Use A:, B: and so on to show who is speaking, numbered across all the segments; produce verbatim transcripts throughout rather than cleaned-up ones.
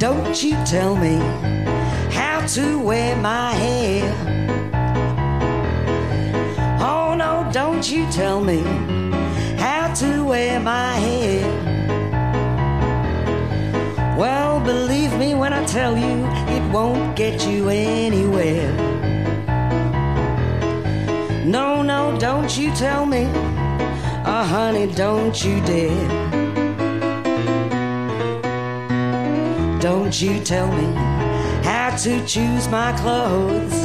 A: don't you tell me how to wear my hair. Oh no, don't you tell me how to wear my hair. Well, believe me when I tell you, it won't get you anywhere. No, no, don't you tell me, oh honey, don't you dare. Don't you tell me how to choose my clothes.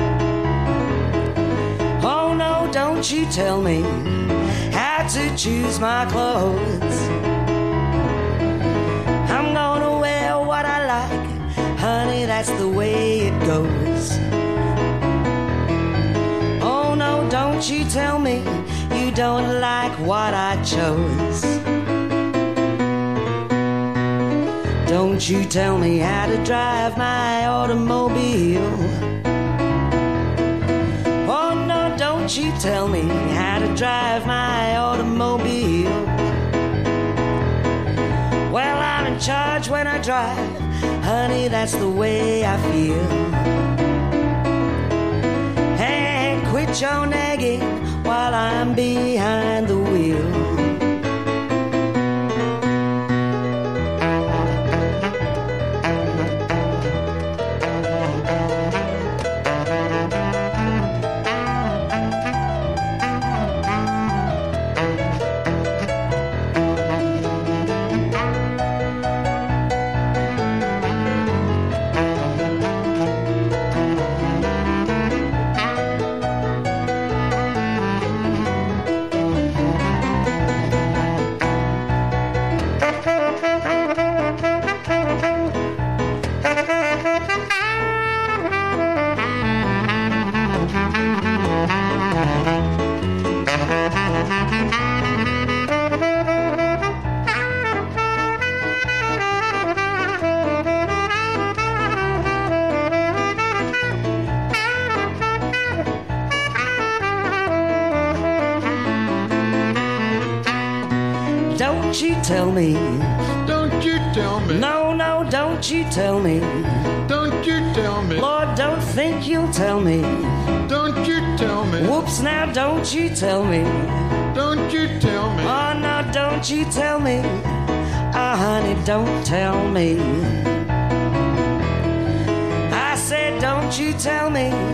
A: Oh no, don't you tell me how to choose my clothes. I'm gonna wear what I like, honey, that's the way it goes. Oh no, don't you tell me you don't like what I chose. Don't you tell me how to drive my automobile. Oh no, don't you tell me how to drive my automobile. Well, I'm in charge when I drive, honey, that's the way I feel. Hey, quit your nagging while I'm behind the wheel. Don't you tell me.
B: Don't you tell me.
A: No, no, don't you tell me.
B: Don't you tell me.
A: Lord, don't think you'll tell me.
B: Don't you tell me.
A: Whoops, now don't you tell me.
B: Don't you tell me.
A: Oh, no, don't you tell me. Oh, honey, don't tell me. I said, don't you tell me